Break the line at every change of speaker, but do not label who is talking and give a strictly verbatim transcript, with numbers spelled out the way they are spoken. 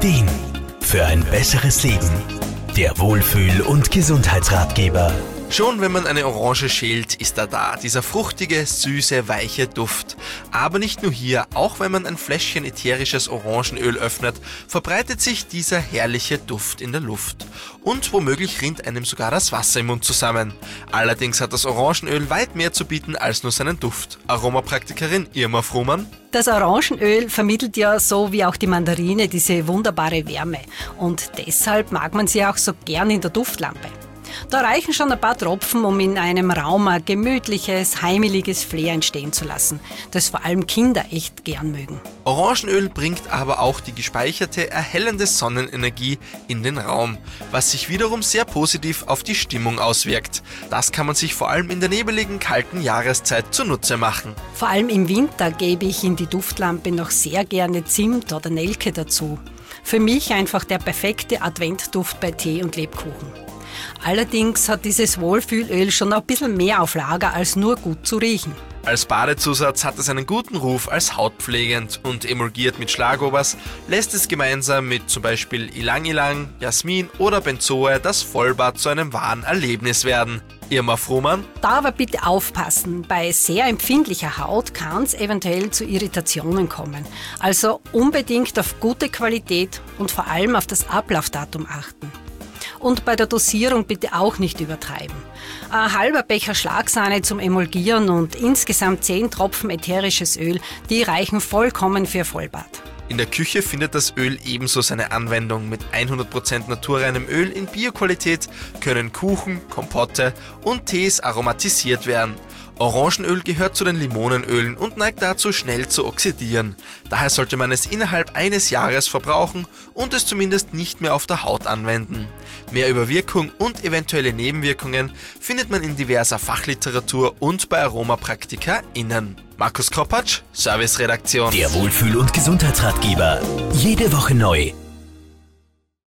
Ideen für ein besseres Leben. Der Wohlfühl- und Gesundheitsratgeber.
Schon wenn man eine Orange schält, ist er da, dieser fruchtige, süße, weiche Duft. Aber nicht nur hier, auch wenn man ein Fläschchen ätherisches Orangenöl öffnet, verbreitet sich dieser herrliche Duft in der Luft. Und womöglich rinnt einem sogar das Wasser im Mund zusammen. Allerdings hat das Orangenöl weit mehr zu bieten als nur seinen Duft. Aromapraktikerin Irma Frumann.
Das Orangenöl vermittelt ja so wie auch die Mandarine diese wunderbare Wärme. Und deshalb mag man sie auch so gern in der Duftlampe. Da reichen schon ein paar Tropfen, um in einem Raum ein gemütliches, heimeliges Flair entstehen zu lassen, das vor allem Kinder echt gern mögen.
Orangenöl bringt aber auch die gespeicherte, erhellende Sonnenenergie in den Raum, was sich wiederum sehr positiv auf die Stimmung auswirkt. Das kann man sich vor allem in der nebeligen, kalten Jahreszeit zunutze machen.
Vor allem im Winter gebe ich in die Duftlampe noch sehr gerne Zimt oder Nelke dazu. Für mich einfach der perfekte Adventduft bei Tee und Lebkuchen. Allerdings hat dieses Wohlfühlöl schon ein bisschen mehr auf Lager, als nur gut zu riechen.
Als Badezusatz hat es einen guten Ruf als hautpflegend und emulgiert mit Schlagobers lässt es gemeinsam mit zum Beispiel Ylang Ylang, Jasmin oder Benzoe das Vollbad zu einem wahren Erlebnis werden. Irma Frumann.
Da aber bitte aufpassen, bei sehr empfindlicher Haut kann es eventuell zu Irritationen kommen. Also unbedingt auf gute Qualität und vor allem auf das Ablaufdatum achten. Und bei der Dosierung bitte auch nicht übertreiben. Ein halber Becher Schlagsahne zum Emulgieren und insgesamt zehn Tropfen ätherisches Öl, die reichen vollkommen für Vollbad.
In der Küche findet das Öl ebenso seine Anwendung. Mit hundert Prozent naturreinem Öl in Bioqualität können Kuchen, Kompotte und Tees aromatisiert werden. Orangenöl gehört zu den Limonenölen und neigt dazu, schnell zu oxidieren. Daher sollte man es innerhalb eines Jahres verbrauchen und es zumindest nicht mehr auf der Haut anwenden. Mehr über Wirkung und eventuelle Nebenwirkungen findet man in diverser Fachliteratur und bei AromapraktikerInnen. Markus Kropatsch, Serviceredaktion.
Der Wohlfühl- und Gesundheitsratgeber. Jede Woche neu.